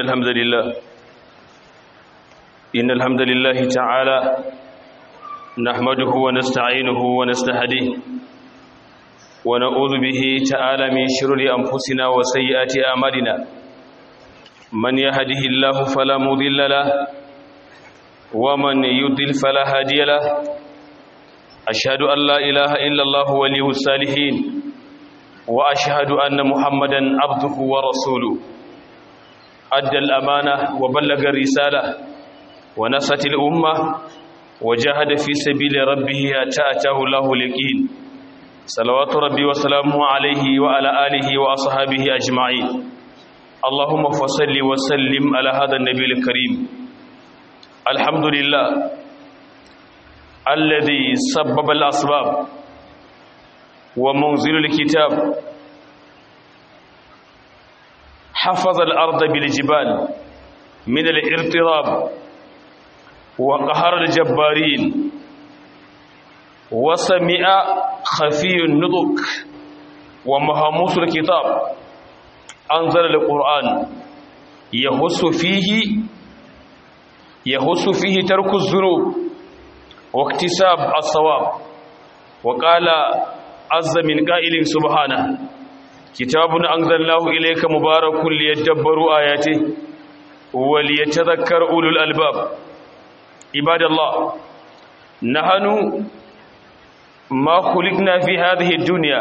إن الحمد لله تعالى نحمده ونستعينه ونستهديه ونعوذ به تعالى من شرور أنفسنا وسيئات أعمالنا من يهده الله فلا مضل له ومن يضلل فلا هادي له أشهد أن لا إله إلا الله ولي الصالحين وأشهد أن محمدا عبده ورسوله أدى الأمانة وبلغ الرسالة ونصت الأمة وجاهد في سبيل ربه حتى أتاه الله اليقين صلوات ربي وسلامه عليه وعلى آله وأصحابه أجمعين اللهم فصل وسلم على هذا النبي الكريم الحمد لله الذي سبب الأسباب ومنزل الكتاب حفظ الأرض بالجبال من الاضطراب وقهر الجبارين وسمع خفي النطق ومهموس الكتاب أنزل القرآن يحث فيه ترك الذنوب واكتساب الصواب وقال عز من قائل سبحانه كتاب أنزلناه إليك مبارك ليدبروا آياته وليتذكر أولو الألباب عباد الله نحن ما خلقنا في هذه الدنيا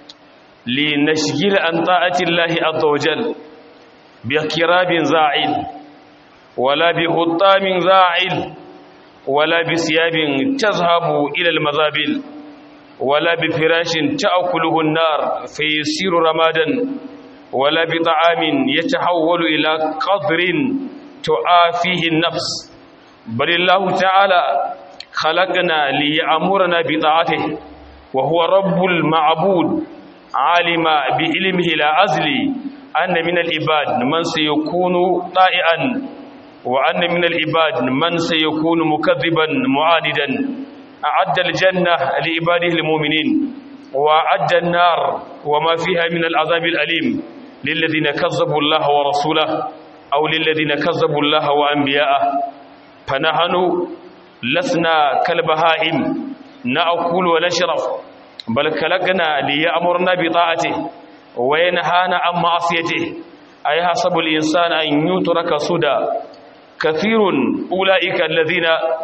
لنشغل عن طاعة الله عز وجل بكراب زاعل ولا بهطام زاعل ولا بثياب تذهب إلى المذابل ولا بفراش تأكله النار فيصير رمادا ولا بطعام يتحول إلى قدر تعافيه النفس بل الله تعالى خلقنا ليأمرنا بطاعته وهو رب المعبود عالم بعلمه لا أزلي أن من العباد من سيكون طائعا وأن من العباد من سيكون مكذبا معاندا أعد الجنة لعباده المؤمنين وأعد النار وما فيها من العذاب الأليم للذين كذبوا الله ورسوله أو للذين كذبوا الله وأنبياءه فنحن لسنا كالبهائم نأكل ونشرب بل خلقنا ليأمرنا بطاعته وينهانا عن معصيته أيحسب الإنسان أن يترك سدى كثير أولئك الذين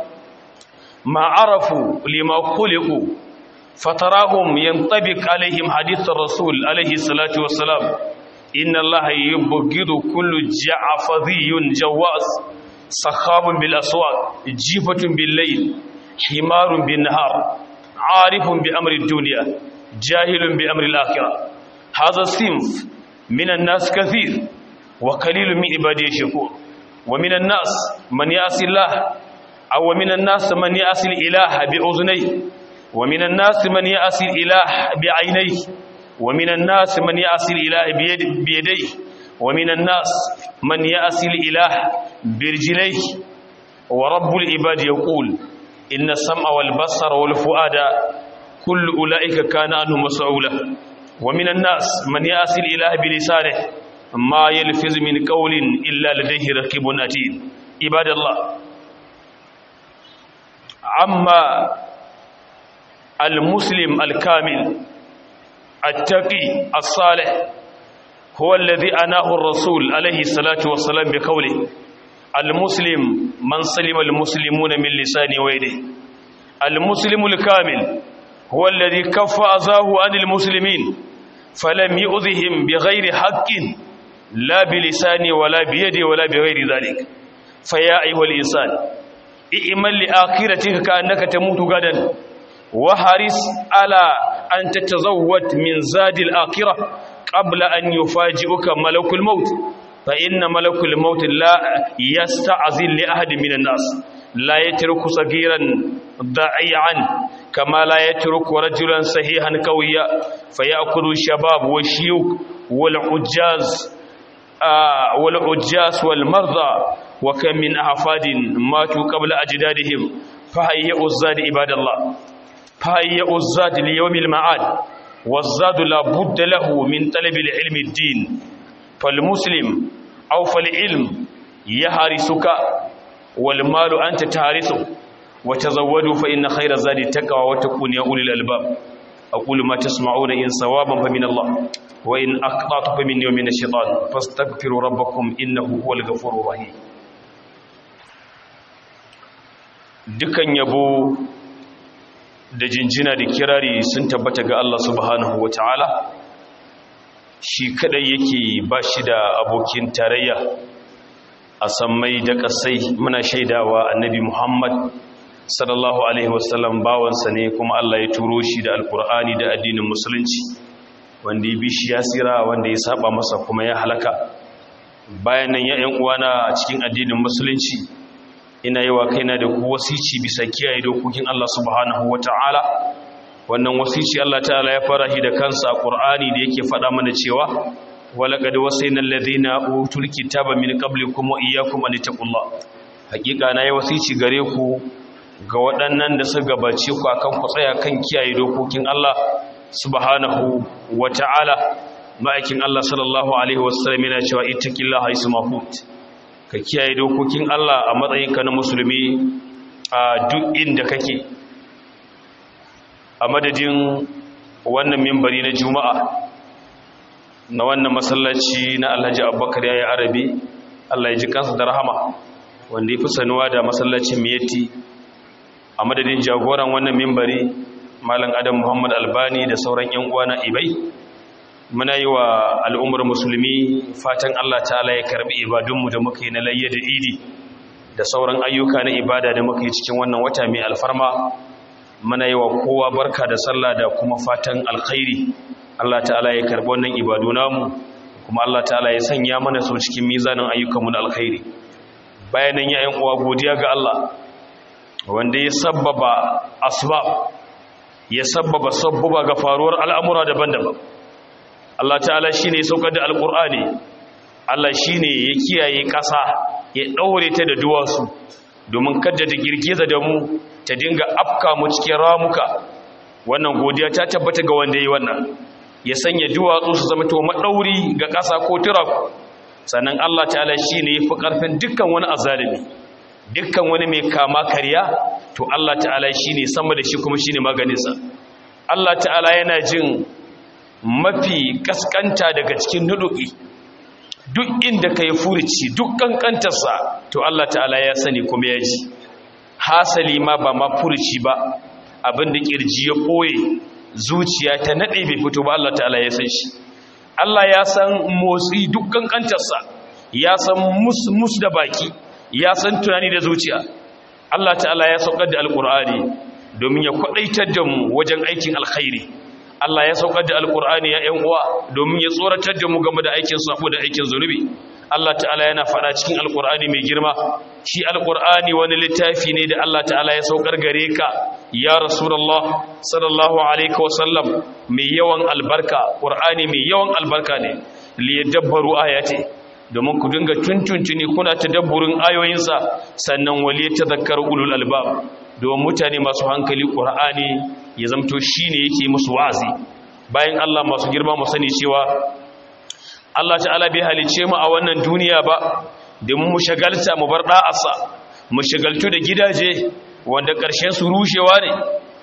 ما عرفوا لما خلقوا فتراهم ينطبق عليهم حديث الرسول عليه الصلاة والسلام إن الله يبغض كل جعفذي جواز سخاب بالأسواق جيفة بالليل حمار بالنهار عارف بأمر الدنيا جاهل بأمر الآخرة هذا الصنف من الناس كثير وقليل من عباده الشكور ومن الناس من يعصي الله أو من الناس من يعصي الإله بأذنيه ومن الناس من يعصي الإله بعينيه ومن الناس من يعصي الإله بيديه ومن الناس من يعصي الإله برجليه ورب العباد يقول إن السمع والبصر والفؤاد كل أولئك كان عنه مسؤولا ومن الناس من يعصي الإله بلسانه ما يلفظ من قول إلا لديه رقيب عتيد عباد الله أما المسلم الكامل التقي الصالح هو الذي أناه الرسول عليه الصلاة والسلام بقوله المسلم من سلم المسلمون من لسانه ويده المسلم الكامل هو الذي كف أذاه عن المسلمين فلم يؤذهم بغير حق لا بلسانه ولا بيده ولا بغير ذلك فيا أيها الإنسان اعمل لآخرتك كأنك تموت غدا وحرص على أن تتزود من زاد الآخرة قبل أن يفاجئك ملك الموت فإن ملك الموت لا يستعزل لأحد من الناس لا يترك صغيرا ضعيعا كما لا يترك رجلا صحيحا قويا فيأكل الشباب والشيوخ والعجاز والمرضى وكم من أحفاد ماتوا قبل أجدادهم فهيئوا الزاد عباد الله فهيئوا الزاد ليوم المعاد والزاد لا بد له من طلب العلم الدين فالمسلم أو فالعلم يحرسك والمال أنت تحرسه وتزودوا فإن خير الزاد التقوى واتقون يا أولي الألباب أقول ما تسمعون إن صوابا فمن الله وإن أخطأت فمني ومن الشيطان فاستغفروا ربكم إنه هو الغفور الرحيم. dukan yabo da jinjina da kirari sun tabbata ga Allah subhanahu wataala, shi kadai yake ba shi da abokin tarayya a sammai da kasai. Muna shaidawa annabi Muhammad sallallahu alaihi wasallam bawansa ne, kuma Allah ya turo shi da alkur'ani da addinin musulunci, wanda ya bi shi ya tsira, wanda ya saba masa kuma ya halaka. Bayan nan ya ƴan uwana a cikin addinin musulunci, ina yi wa kaina da ku wasici bisa kiyaye dokokin Allah subhanahu wata'ala. Wannan wasici Allah ta'ala ya fara shi da kansa a Qur'ani da yake faɗa mana cewa walaqad wasayna alladhina utul kitaba min qablikum wa iyyakum an taqullah. Hakika na yi wasici gare ku ga waɗannan da suka gabace ku akan ku tsaya kan kiyaye dokokin Allah subhanahu wata'ala. Ma'aikin Allah sallallahu alaihi wasallam yana cewa ittaqillaha isma hut, ka kiyaye dokokin Allah a matsayinka na musulmi a duk inda kake. A madadin wannan mimbari na juma'a na wannan masallaci na Alhaji Abubakar yayi Arabi, Allah ya ji kansa da rahama, wanda ya fi sanuwa da masallacin Miyatti, a madadin jagoran wannan mimbari Malam Adam Muhammad Albani da sauran ƴan uwa na Ibai, muna yi wa al'ummar musulmi fatan Allah ta'ala ya karbi ibadunmu da muka yi na layya da idi da sauran ayyuka na ibada da muka yi cikin wannan wata mai alfarma. Muna yi wa kowa barka da sallah da kuma fatan alkhairi. Allah ta'ala ya karbi wannan ibadu namu, kuma Allah ta'ala ya sanya mana su cikin mizanin ayyukanmu na alkhairi. Bayanan ya ƴan uwa, godiya ga Allah wanda ya sabbaba asbab, ya sabbaba ga faruwar al'amura daban-daban. Allah ta'ala shi ne ya saukar da alƙur'ani, Allah shi ne ya kiyaye ƙasa, ya ɗaure ta da duwatsu domin kada ta girgiza da mu ta dinga afka mu cikin ramuka. Wannan godiya ta tabbata ga wanda yi wannan, ya sanya duwatsu su zama to maɗauri ga ƙasa ko turaku. Sannan Allah ta'ala shi ne ya fi ƙarfin dukkan wani azalimi, dukkan wani mai kama karya, to Allah ta'ala shi ne sama da shi kuma shi ne maganinsa. Allah ta'ala yana jin mafi kaskanta daga cikin nuduki, duk inda ka yi furici duk kankantarsa, to Allah ta'ala ya sani kuma ya ji. Hasali ma ba ma furici ba, abinda kirji ya ɓoye, zuciya ta naɗe bai fito ba, Allah ta'ala ya san shi. Allah ya san motsi duk kankantarsa, ya san mus da baki, ya san tunani da zuciya. Allah ta'ala ya saukar da alƙur'ani domin ya kwaɗaitar da mu wajen aikin alkhairi. Allah ya saukar da alkur'ani ya ƴan uwa domin ya tsoratar da mu game da aikin sabo da aikin zunubi. Allah ta'ala yana faɗa cikin alkur'ani mai girma, shi alkur'ani wani littafi ne da Allah ta'ala ya saukar gare ka ya rasulullah sallallahu alaihi wasallam, mai yawan albarka. Qur'ani mai yawan albarka ne, liyadabbaru ayati, domin ku dinga tuntuntuni kuna tadabburin ayoyinsa, sannan waliyatadhakkaru ulul albab, domin mutane masu hankali Qur'ani ya zamto shine yake musu wa'azi. Bayan Allah masu girma mu sani cewa Allah ta'ala bai halice mu a wannan duniya ba domin mu shagalta mu bar da'asa, mu shagaltu da gidaje wanda ƙarshen su rushewa ne,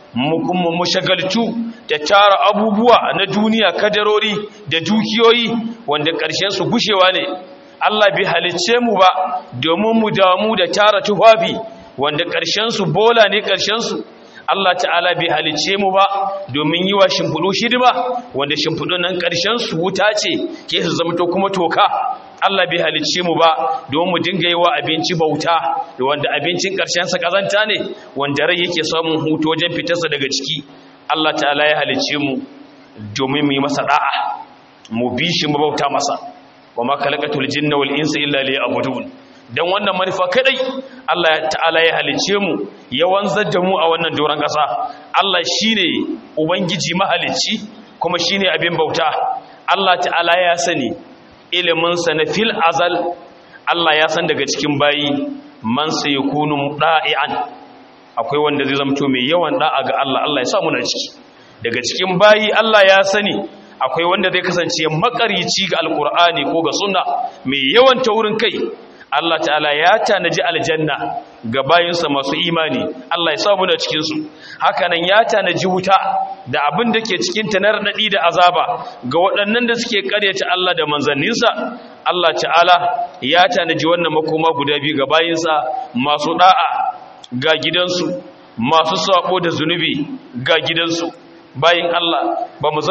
mu shagaltu da tara abubuwa na duniya, kadarori da dukiyoyi wanda ƙarshen su gushewa ne. Allah bai halice mu ba domin mu damu da tara tufafi wanda ƙarshensu bola ne ƙarshensu. Allah ta'ala bai halice mu ba domin yi wa shimfiɗu hidima wanda shimfiɗun nan ƙarshensu wuta ce ke su zamto kuma toka. Allah bai halice mu ba domin mu dinga yi wa abinci bauta da wanda abincin ƙarshensa ƙazanta ne wanda rai yake samun hutu wajen fitarsa daga ciki. Allah ta'ala ya halice mu domin mu yi masa da'a, mu bi shi mu bauta masa. wa ma khalaqatul jinna wal insa illa liya'budun. dan wannan manufa kadai Allah ta'ala ya halice mu, ya wanzar da mu a wannan doron ƙasa. Allah shine ubangiji mahalicci kuma shine abin bauta. Allah ta'ala ya sani ilimin sa na fil azal. Allah ya san daga cikin bayi man sayakunu da'ian, akwai wanda zai zamto mai yawan da'a ga Allah. Allah ya sa mu na ciki. Daga cikin bayi Allah ya sani akwai wanda zai kasance makarici ga alkur'ani ko ga sunna, mai yawan taurin kai. Allah ta'ala ya tanaji aljanna ga bayinsa masu imani, Allah ya sa mu da cikin su. Haka nan ya tanaji wuta da abin da ke cikin ta na radadi da azaba ga waɗannan da suke ƙaryata Allah da manzanninsa. Allah ta'ala ya tanaji wannan makoma guda biyu ga bayinsa masu da'a ga gidansu, masu sabo da zunubi ga gidansu. Bayin Allah ba mu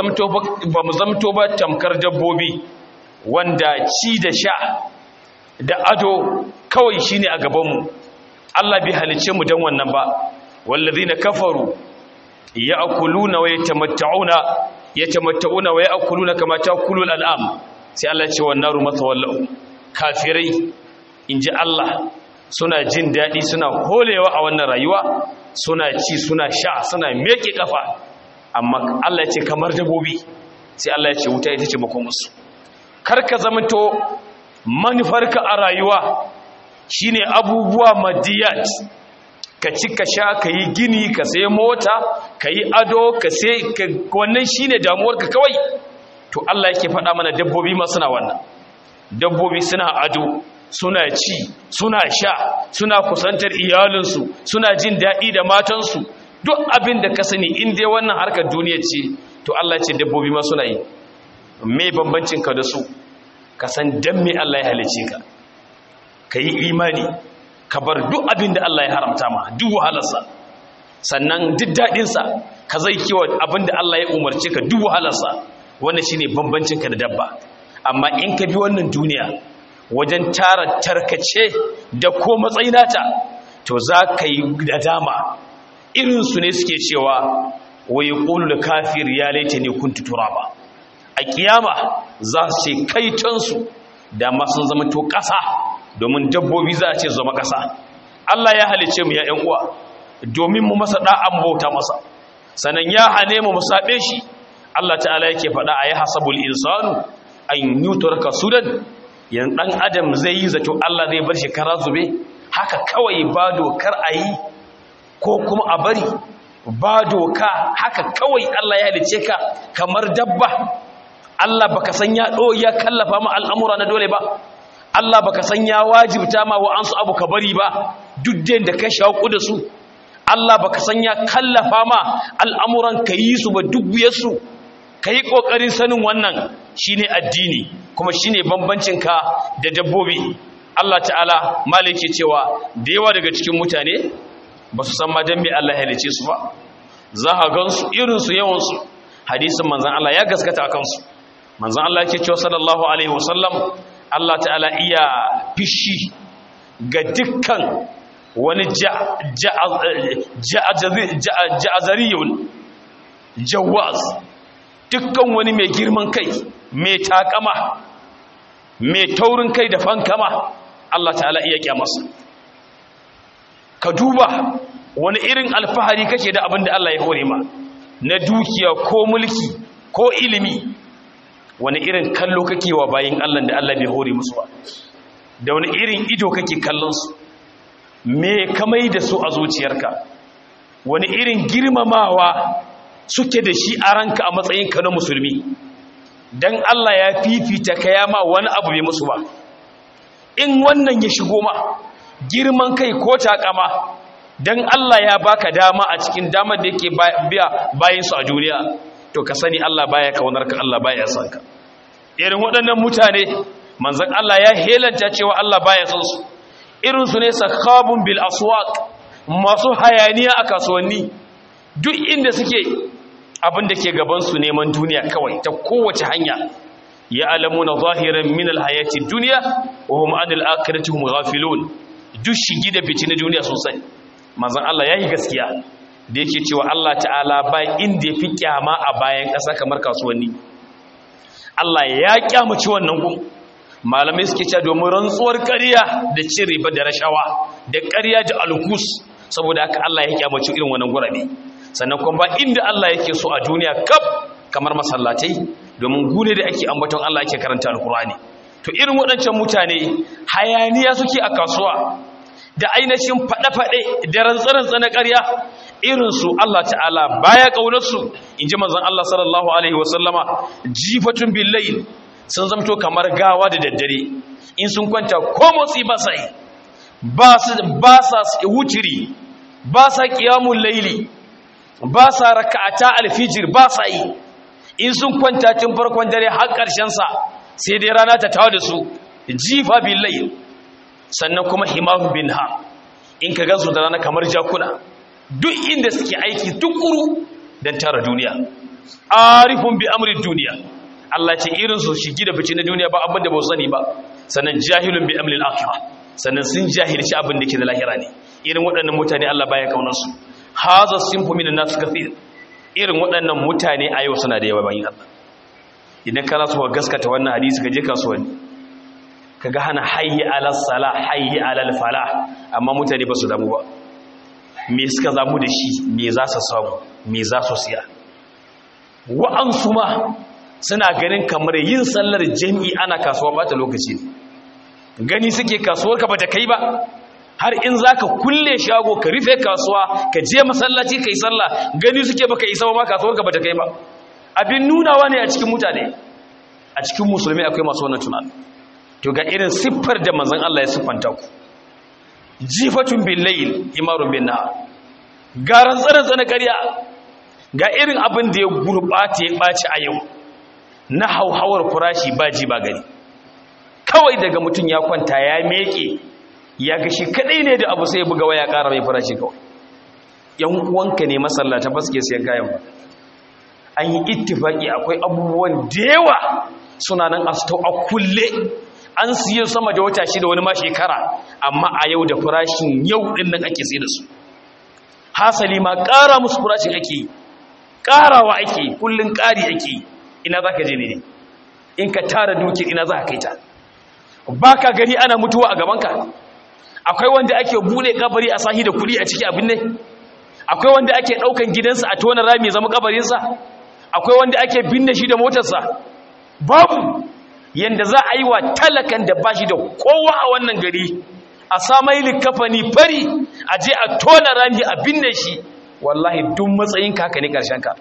zamto ba tamkar dabbobi wanda ci da sha da ado kawai shine a gabanmu. Allah bai halice mu dan wannan ba. wallazina kafaru ya'kuluna wa yatamatta'una wa ya'kuluna kama ta'kulul al'am. Sai Allah ya ce wan naru matawallau. Kafirai inji Allah suna jin dadi, suna holewa a wannan rayuwa, suna ci, suna sha, suna meke kafa, amma Allah ya ce kamar dabobi. Sai Allah ya ce wuta ita ce makomusu. Karka zamanto manufarka a rayuwa shine abubuwa madiyat, ka ci ka sha, ka yi gini, ka sai mota, ka yi ado, wannan shine damuwarka kawai. To Allah yake faɗa mana dabbobi ma suna wannan. Dabbobi suna ado, suna ci, suna sha, suna kusantar iyalinsu, suna jin daɗi da matansu. Duk abin da ka sani in dai wannan harkar duniya ce, to Allah ce dabbobi ma suna yi. Me bambancin ka da su? Ka san dan me Allah ya halice ka. Ka yi imani, ka bar duk abin da Allah ya haramta ma, duk wahalarsa. Sannan duk daɗinsa, ka zai kiwa abin da Allah ya umarce ka, duk wahalarsa. Wannan shine bambancin ka da dabba. Amma in ka bi wannan duniya wajen tara tarkace da ko matsayinata, to za ka yi nadama. Irinsu ne suke cewa wa yaqulu al-kafir ya laitani kuntu turaba. A kiyama za su ce kaitonsu da ma sun zama to ƙasa, domin dabbobi za a ce zama ƙasa. Allah ya halice mu ya ƴan uwa domin mu masa da'an bauta masa, sanan ya hane mu musabe shi. Allah ta'ala yake faɗa ayi hasabul insanu an yutraka sudan, yan dan adam zai yi zato Allah zai bar shi kara zube haka kawai ba dokar ayi ko kuma a bari, ba doka haka kawai Allah ya halice ka kamar dabba. Allah baka san ya kallafa ma al'amura na dole ba. Allah baka san ya wajibta ma wa'ansu abu ka bari ba duk da ka shauku da su. Allah baka san ya kallafa ma al'amuran ka yi su ba duk biyarsu. Ka yi ƙoƙarin sanin wannan shine addini, kuma shine bambancin ka da dabbobi. Allah ta'ala malike cewa da yawa daga cikin mutane ba su san ma dan me Allah ya halice su ba. Za ka gansu irinsu yawansu, hadisin manzon Allah ya gaskata akan su. Manzon Allah yake cewa sallallahu alaihi wasallam, Allah ta'ala iya fishi ga dukkan wani ja'azariyun jawaz, dukkan wani mai girman kai, mai takama, mai taurin kai da fankama, Allah ta'ala iya kyamarsa. Ka duba wani irin alfahari kake da abin da Allah ya hore ma na dukiya ko mulki ko ilimi, wani irin kallo kake wa bayin Allah da Allah bai hore musu ba, da wani irin ido kake kallon su, me kamai da su a zuciyarka, wani irin girmamawa suke da shi a ranka a matsayinka na musulmi, dan Allah ya fifita kayama wani abu bai musu ba. In wannan ya shigo ma girman kai ko takama, dan Allah ya baka dama a cikin damar da yake biya bayin su a duniya, to ka sani Allah baya kaunar ka, Allah baya son ka. Irin waɗannan mutane manzon Allah ya helanta cewa Allah baya son su. Irin su ne sakhabun bil aswaq, masu hayaniya a kasuwanni. Duk inda suke abin da ke gaban su neman duniya kawai ta kowace hanya. Ya alamuna zahiran min alhayati dunya wa hum anil akhirati hum ghafilun. Duk shigi da fitina duniya sosai. Manzon Allah yayi gaskiya da yake cewa Allah ta'ala ba inda yafi kyama a bayan ƙasa kamar kasuwanni. Allah ya kyamaci wannan gun. Malamai suke cewa domin rantsuwar ƙarya da cin riba da rashawa da ƙarya da alkus, saboda haka Allah ya kyamaci irin wannan gurabe. Sannan kuma ba inda Allah yake so a duniya kaf kamar masallatai, domin gune da ake ambaton Allah ake karanta alkur'ani. To irin waɗancan mutane hayaniya suke a kasuwa da ainihin faɗe-faɗe da rantsarantsa na ƙarya, irinsu Allah ta'ala baya ƙaunarsu. In ji manzon Allah sallallahu alaihi wasallama, jifatun billayl, sun zamto kamar gawa da daddare. in sun kwanta ko motsi ba sa yi, ba sa wutiri, ba sa qiyamul layli, ba sa raka'ata alfijir, ba sa yi. In sun kwanta tun farkon dare har ƙarshen sa sai dai rana ta tawo da su jifa bil layl, sannan kuma himahu binha, in ka gansu da rana kamar jakuna, duk inda suke aiki tukuru dan tara duniya. Arifun bi amri duniya, Allah ce irin su shigi da fice na duniya ba abin da ba sani ba. Sannan jahilun bi amri al-akhirah, sannan sun jahilci abin da ke da lahira ne. Irin waɗannan mutane Allah baya kaunar su. Haza sinfu minan nas kathir, irin waɗannan mutane a yau suna da yawa bayin Allah. Idan kana so ka gaskata wannan hadisi ka je kasuwanni kaga hana hayyi ala salah hayyi ala falah, amma mutane ba su damu ba. Me suka zamu da shi, me za su samu, me za su siya. Wa'ansu ma suna ganin kamar yin sallar jami'i ana kasuwa bata lokaci ne, gani suke kasuwar ka bata kai ba, har in zaka kulle shago ka rufe kasuwa ka je masallaci kai sallah gani suke baka isa ba, kasuwar ka bata kai ba. Abin nunawa ne a cikin mutane, a cikin musulmi akwai masu wannan tunani. To ga irin siffar da manzon Allah ya siffanta ku, jifatun bil layl imarun bin nahar, garan tsare ƙarya, ga irin abin da ya gurɓata ya ɓaci a yau na hauhawar farashi ba ji ba gani. Kawai daga mutum ya kwanta ya meke ya ga shi kadai ne da abu sai ya buga waya ƙara mai farashi kawai. Yan uwanka ne masallata ba suke siyan kayan ba. An yi ittifaki akwai abubuwan da yawa suna nan a stau a kulle, an siye sama da wata shida wani ma shekara, amma a yau da farashin yau din nan ake sai da su. Hasali ma ƙara musu farashin ake yi, ƙarawa ake yi, kullun ƙari ake yi. Ina za ka je ne? In ka tara dukiyar ina za ka kai ta? Ba ka gani ana mutuwa a gabanka? Akwai wanda ake buɗe kabari a sahi da kuɗi a ciki abin ne? Akwai wanda ake ɗaukan gidansa a tona rami zama kabarinsa? Akwai wanda ake binne shi da motarsa? Babu. Yanda za a yi wa talakan da bashi da kowa a wannan gari, a samai likafani fari, a je a tona rami a binne shi, wallahi duk matsayin ka ne ƙarshenka.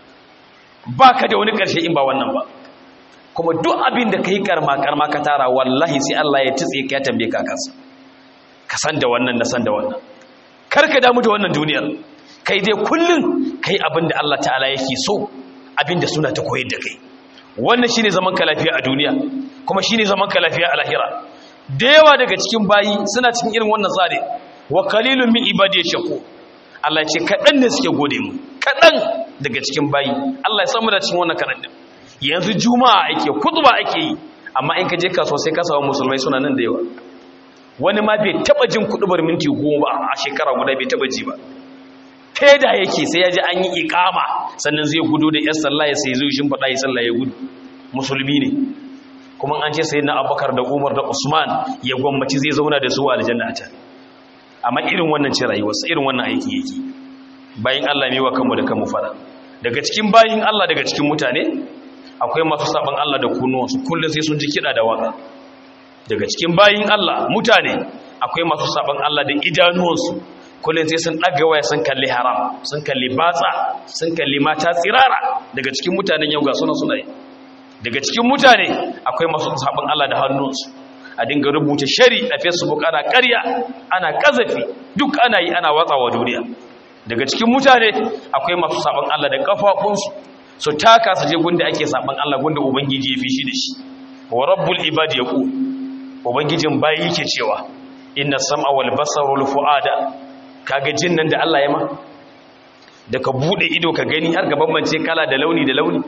Ba ka da wani ƙarshe in ba wannan ba. Kuma duk abin da ka yi karma ka tara, wallahi sai Allah ya tutse ka ya tambaye ka kansa. Ka san da wannan, na san da wannan. Kar ka damu da wannan duniyar, kai dai kullum kai abin da Allah ta'ala yake so, abin da suna ta koyar da kai. Wannan shine zaman ka lafiya a duniya, kuma shine zaman ka lafiya a lahira. Da yawa daga cikin bayi suna cikin irin wannan tsari. Wa qalilun min ibadiy shakur, Allah ya ce kadan ne suke gode mu, kadan daga cikin bayi. Allah ya samu da cikin wannan kadan din. Yanzu juma'a ake, khutba ake yi, amma in ka je kasuwa sai ka samu musulmai suna nan da yawa. Wani ma bai taba jin kudubar minti 10 a shekara guda, bai taba ji ba. Feda yake sai ya ji an yi iqama sannan zai gudu da 'yar sallah ya sai zai shimfada ya sallah ya gudu. Musulmi ne. Kuma an ce sayyidina Abubakar da Umar da Usman ya gwammaci zai zauna da su a aljanna a can. Amma irin wannan ce rayuwarsa, irin wannan aiki yake. Bayin Allah ne wa kanmu da kanmu fara. Daga cikin bayin Allah, daga cikin mutane akwai masu saban Allah da kunnuwansu, kullum sai sun ji kiɗa da waka. Daga cikin bayin Allah mutane akwai masu saban Allah da idanuwansu, kullum sai sun ɗaga waya sun kalli haram, sun kalli batsa, sun kalli mata tsirara. Daga cikin mutanen yau ga suna yi. Daga cikin mutane akwai masu saban Allah da hannunsu, a dinga rubuta shari a Facebook, ana ƙarya, ana ƙazafi, duk ana yi, ana watsawa duniya. Daga cikin mutane akwai masu saban Allah da kafafunsu, su taka su je gunda ake saban Allah, gunda ubangiji ya fi shi da shi. Wa rabbul ibadi yaqul, ubangijin bayi yake cewa inna sam'a wal basara wal fuada, kaga jin nan da Allah ya ma, da ka bude ido ka gani har ga bambance kala da launi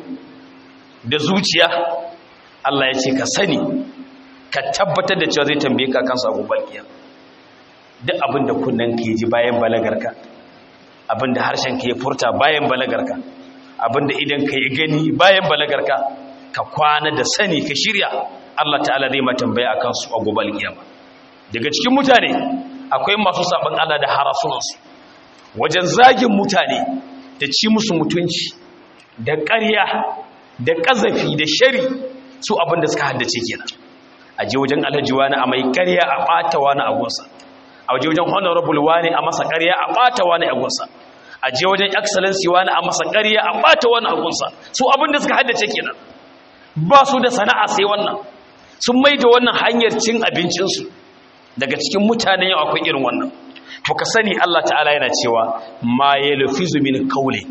da zuciya, Allah ya ce ka sani, ka tabbatar da cewa zai tambaye ka kansa a gobe kiyama. Duk abin da kunnen ka ji bayan balagarka, abin da harshen ka ya furta bayan balagarka, abin da idan ka yi gani bayan balagarka, ka kwana da sani ka shirya, Allah ta'ala zai ma tambaya a kansu a gobe kiyama. Daga cikin mutane akwai masu saban Allah da harasunansu, wajen zagin mutane da ci musu mutunci da ƙarya da ƙazafi da shari, su abin da suka haddace kenan. A je wajen alhaji wani a mai ƙarya a ɓata wani a gunsa, a je wajen honorable wani a masa ƙarya a ɓata wani a gunsa, a je wajen excellency wani a masa ƙarya a ɓata wani a gunsa, su abin da suka haddace kenan. Ba su da sana'a sai wannan. sun maida wannan hanyar cin abincinsu. Daga cikin mutanen yau akwai irin wannan. To ka sani Allah ta'ala yana cewa ma yalfizu min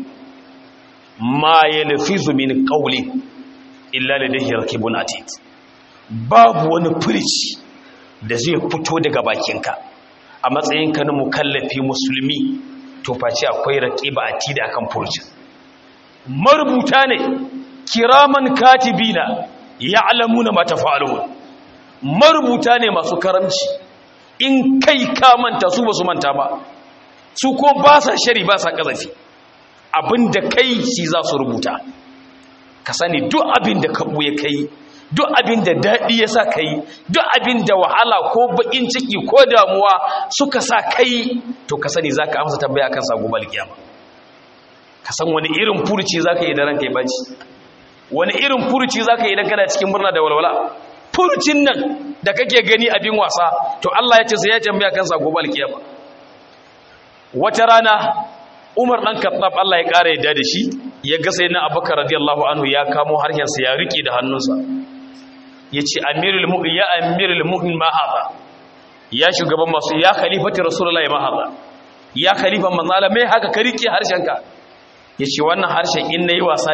qawli illa ladayhi raqibun atid. Babu wani furici da zai fito daga bakinka a matsayinka na mukallafi musulmi, to face akwai raqiba atid akan furucin. Marubuta ne kiraman katibina ya'lamuna ma tafa'alun. Marubuta ne masu karamci, in kai ka manta su ba su manta ba, su ko ba sa shari ba sa kazafi. Abinda kai shi za su rubuta. Ka sani duk abinda ka buye kai, duk abinda daɗi ya sa kai, duk abinda wahala ko bakin ciki ko damuwa suka sa kai, to ka sani za ka amsa tambaya kan sa gobe alkiyama. Ka san wani irin furuci za ka yi da ranka ya baci, wani irin furuci za ka yi idan kana cikin murna da walwala. Furucin nan da kake gani abin wasa, to Allah ya ce sai ya tambaya kansa gobe alkiyama. Wata rana Umar dan Khattab Allah ya kare yadda da shi, ya ga sayyidina Abubakar radiyallahu anhu ya kamo harshen sa ya rike da hannunsa. Yace amirul mu'min ma hada, ya shugaban masu, ya khalifati rasulullahi ma hada, ya khalifan manzo Allah, mai haka ka rike harshenka. Yace wannan harshen in nayi wasa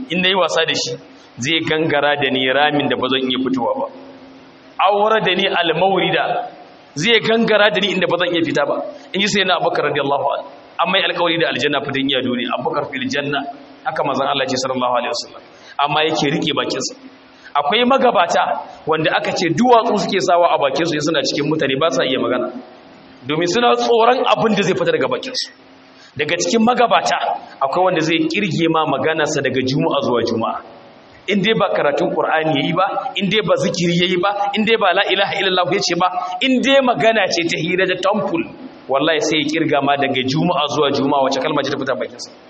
da shi zai gangara da ni ramin da ba zan iya fitowa ba. Aure da ni almaurida, zai gangara da ni inda ba zan iya fita ba. In ji sai na Abubakar radiyallahu anhu, amma yi alkawari da aljanna fitin iya duniya. Abubakar fil janna, haka manzon Allah ce sallallahu alaihi wasallam. Amma yake rike bakinsa. Akwai magabata wanda aka ce duwatsu suke sawa a bakinsu in suna cikin mutane ba sa iya magana, domin suna tsoron abin da zai fita daga bakinsu. Daga cikin magabata akwai wanda zai kirge ma maganarsa daga juma'a zuwa juma'a. In dai ba karatun Qur'ani yayi ba, in dai ba zikiri yayi ba, in dai ba la ilaha illallah yace ba, in dai magana ce ta hira da temple, wallahi sai ya kirga ma daga juma'a zuwa juma'a wace kalma ce ta fita bakin sa.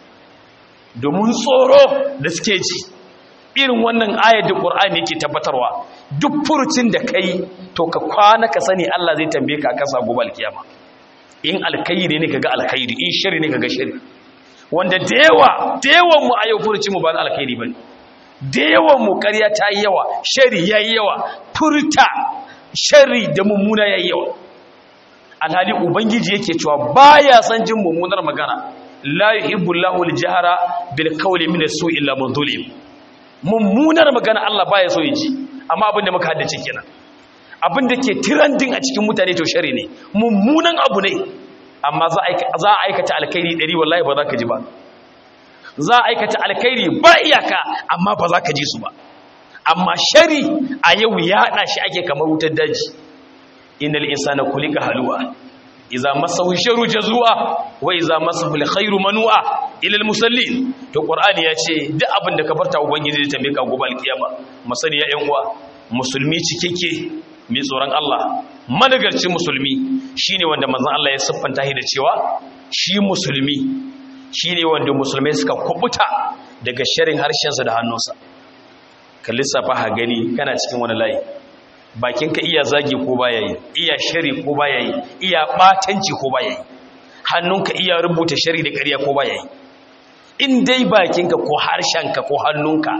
Domin tsoro da suke ji. Irin wannan ayar da Qur'ani yake tabbatarwa, duk furucin da kai to ka kwana ka sani Allah zai tambaye ka akan sa gobe alkiyama. In alkhairi ne kaga alkhairi, in shari ne kaga shari. Wanda da yawan mu a yau furucin mu ba alkhairi bane. Da yawan mu ƙarya ta yi yawa, shari ya yi yawa, furta shari da mummuna ya yi yawa. Alhali Ubangiji yake cewa baya san jin mummunar magana. La yuhibbu Allahu al-jahra bil qawli min as-su'i illa man zulim. Mummunar magana Allah baya so ya ji, amma abin da muka haddace kenan. Abin da ke trending a cikin mutane to shari ne, mummunan abu ne, amma za a aikata alkhairi 100 wallahi ba za ka ji ba. Za a aikata alkhairi ba iyaka, amma ba za ka ji su ba. Amma shari a yau yaɗa shi ake kamar wutar daji. Innal insana khuliqa halu'a, idza masahu sharru jazua wa idza masahu alkhairu manua ila almusallin. To Qur'ani ya ce duk abin da ka farta ubangiji zai tambaye ka gobe alkiyama. Masani ya yan uwa, musulmi cikakke mai tsoron Allah, managarcin musulmi shine wanda manzon Allah ya siffanta shi da cewa shi musulmi shi ne wanda musulmai suka kubuta daga sharin harshensa da hannunsa. Ka lissafa ha gani kana cikin wani layi, bakinka iya zagi ko baya yi, iya shari ko baya yi, iya batanci ko baya yi, hannunka iya rubuta shari da ƙarya ko baya yi. In dai bakinka ko harshenka ko hannunka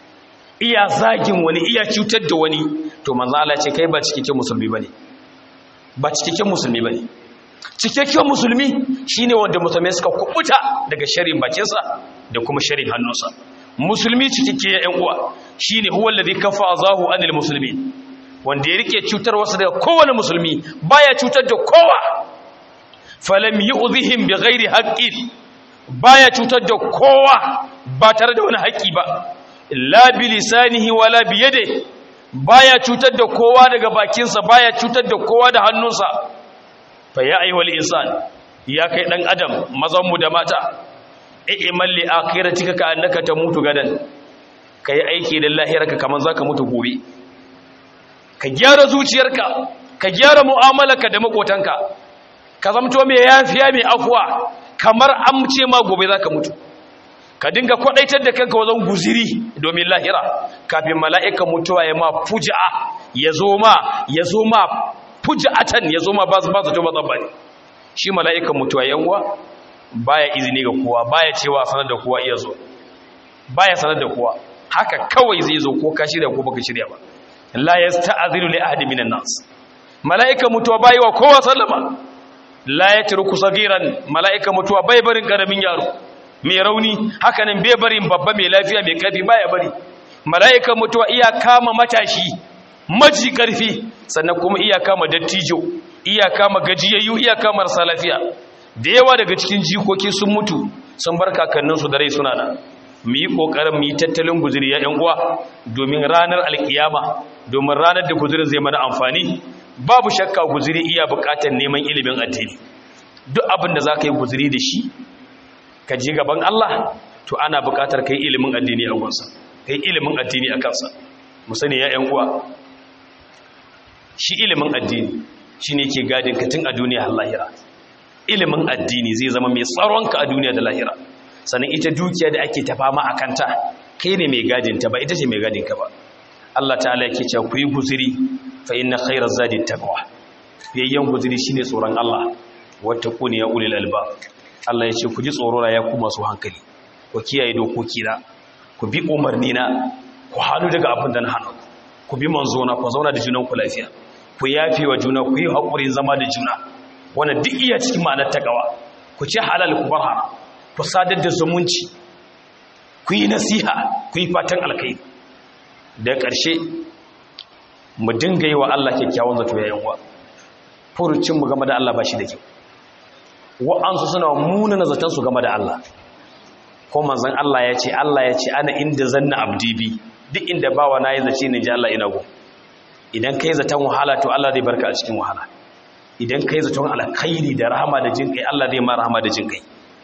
iya zagin wani, iya cutar da wani, to manzo Allah ce kai ba cikakken musulmi bane, ba cikakken musulmi bane. Cikakken musulmi shine wanda musulmai suka kubuta daga sharrin bakinsa da kuma sharrin hannunsa. Musulmi cikakke ya ƴan uwa shine huwa alladhi kafa azahu anil muslimin, wanda ya rike cutar wasu daga kowane musulmi, baya cutar da kowa. Falam yu'dhihim bighairi haqqin, baya cutar da kowa ba tare da wani haƙi ba. La bi lisanihi wala bi yadihi, baya cutar da kowa daga bakinsa, baya cutar da kowa da hannunsa. Fa ya ayyuhal insan, ya kai dan adam, mazan mu da mata, i'mal li akhiratika ka annaka tamutu gadan. Kai aiki da lahirarka kaman zaka mutu gobe. Ka gyara zuciyarka, ka gyara mu'amalarka da makotanka, ka zamto mai yafiya mai afwa, kamar an ce ma gobe zaka mutu. Ka dinga kwadaitar da kanka wajen guziri domin lahira, kafin mala'ikan mutuwa ya ma fuja'a, ya zo ma fuja'atan, ya zo ma ba su to ba tsabbani. Shi mala'ikan mutuwa yanwa baya izini ga kowa, baya cewa sanar da kowa iya zo, baya sanar da kowa, haka kawai zai zo ko ka shirya ko baka shirya ba. la yasta'dhiru li ahadin minan nas. Mala'ika mutuwa bai wa kowa sallama. La yatruku sagiran, mala'ika mutuwa bai barin karamin yaro mai rauni, haka nan bai barin babba mai lafiya mai karfi baya bari. Mala'ika mutuwa iya kama matashi maji karfi, sannan kuma iya kama dattijo, iya kama gajiyayyu, iya kama marasa lafiya. Da yawa daga cikin jikoki sun mutu sun bar kakanninsu da rai suna da. Mu yi ƙoƙarin mu yi tattalin guzuri ya 'yan uwa, domin ranar alkiyama, domin ranar da guzurin zai mana amfani. Babu shakka guzuri iya buƙatar neman ilimin addini. Duk abin da za ka yi guzuri da shi ka je gaban Allah, to ana buƙatar ka yi ilimin addini a gunsa, ka yi ilimin addini a kansa. Mu sani ya 'yan uwa, shi ilimin addini shi ne ke gadin ka tun a duniya har lahira. Ilimin addini zai zama mai tsaronka a duniya da lahira. Sannan ita dukiya da ake tafa ma a kanta, kai ne mai gadinta ba ita ce mai gadinka ba. Allah ta'ala yake cewa ku yi guzuri, fa inna khairaz zadi taqwa. Yayyan guzuri shine tsoron Allah. Wattaquni ya ulil albab. Allah ya ce ku ji tsoro ya ku masu hankali. Ku kiyaye dokoki na, ku bi umarni na, ku halu daga abin da na hana ku bi manzo na, ku zauna da junan ku lafiya. Ku yafe wa juna, ku yi hakurin zama da juna. Wannan duk iya cikin ma'anar taqwa. Ku ci halal ku bar haram. Ku sadar da zumunci, ku yi nasiha, ku yi fatan alkhairi. Da ƙarshe mu dinga yi wa Allah kyakkyawan zato yayin wa. Furucin mu game da Allah ba shi da kyau. Wa'ansu suna munana zaton su game da Allah. Ko manzon Allah ya ce ana inda zanna abdi bi. Duk inda bawa na yi zace ne ji Allah ina go. Idan kai zaton wahala to Allah zai barka a cikin wahala. Idan kai zaton alkhairi da rahama da jinkai, Allah zai ma rahama da jinkai.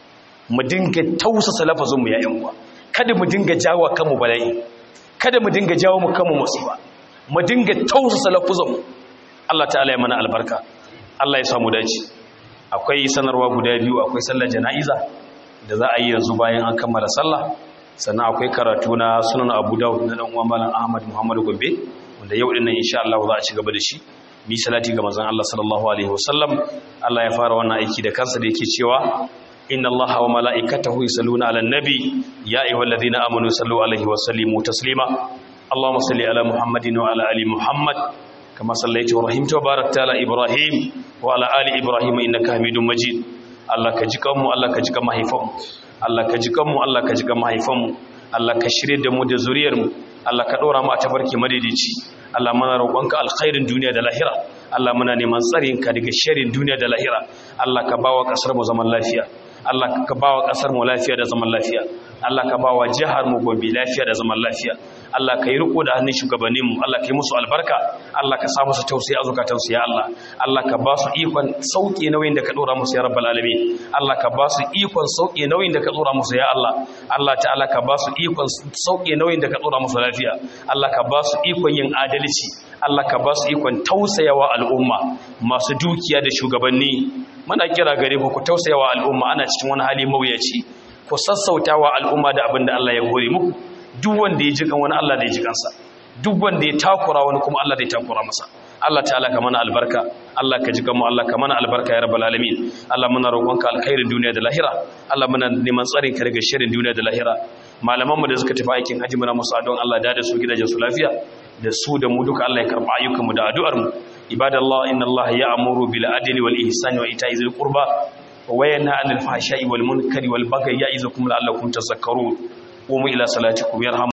Mu dinga tausasa lafazinmu ya yan uwa. Kada mu dinga jawo kanmu bala'i, kada mu dinga jawo mu kanmu musiba. Mu dinga tausasa lafazinmu. Allah ta'ala ya mana albarka, Allah ya samu dace. Akwai sanarwa guda biyu, akwai sallar jana'iza da za a yi yanzu bayan an kammala sallah, sannan akwai karatu na sunan Abu Dawud na dan uwa Malam Ahmad Muhammad Gombe, wanda yau din nan insha Allah za a ci gaba da shi. Bi salati ga manzon Allah sallallahu alaihi wasallam. Allah ya fara wannan aiki da kansa da yake cewa inna Allaha wa mala'ikatahu yusalluna 'alan nabi ya ayyuhalladhina amanu sallu 'alaihi wa sallimu taslima. Allahumma salli 'ala Muhammadin wa 'ala ali Muhammad kama sallaita wa rahimta wa barakta 'ala Ibrahim wa 'ala ali Ibrahim innaka Hamidum Majid. Allah ka ji kanmu, Allah ka ji kan mahaifanmu, Allah ka ji kanmu, Allah ka ji kan mahaifanmu, Allah ka shirye da mu da zuriyarmu, Allah ka dora mu a tabarki madaidaici. Allah muna roƙonka alkhairin duniya da lahira. Allah muna neman tsarinka daga sharrin duniya da lahira. Allah ka bawa kasar mu zaman lafiya. Allah ka bawa kasar mu lafiya da zaman lafiya. Allah ka bawa jihar mu Gombe lafiya da zaman lafiya. Allah ka yi riko da hannun shugabannin mu, Allah ka yi musu albarka, Allah ka sa musu tausayi a zukatansu ya Allah. Allah ka ba su ikon sauke nauyin da ka dora musu ya rabbal alamin. Allah ka ba su ikon sauke nauyin da ka dora musu ya Allah. Allah ta'ala ka ba su ikon sauke nauyin da ka dora musu lafiya. Allah ka ba su ikon yin adalci. Allah ka ba su ikon tausayawa al'umma, masu dukiya da shugabanni. Muna kira gare ku tausayawa al'umma, ana cikin wani hali mawuyaci. Ku sassautawa al'umma da abin da Allah ya hore muku. Duk wanda ya ji kan wani, Allah da ya ji kansa. Duk wanda ya takura wani kuma, Allah da ya takura masa. Allah ta'ala ka mana albarka, Allah ka ji kan mu, Allah ka mana albarka ya rabbal alamin. Allah muna roƙonka alkhairin duniya da lahira. Allah muna neman tsarin ka daga sharrin duniya da lahira. Malaman mu da suka tafi aikin haji muna musu addu'an Allah da su gidajen su lafiya, da su da mu duka Allah ya karba ayyukan mu da addu'ar mu. Ibadallah, inna Allah ya'muru bil adli wal ihsani wa ita'i dhil qurba wa yanha 'anil fahsha'i wal munkari wal bagyi ya'izukum la'allakum tadhakkarun. قوموا إلى صلاتكم يرحم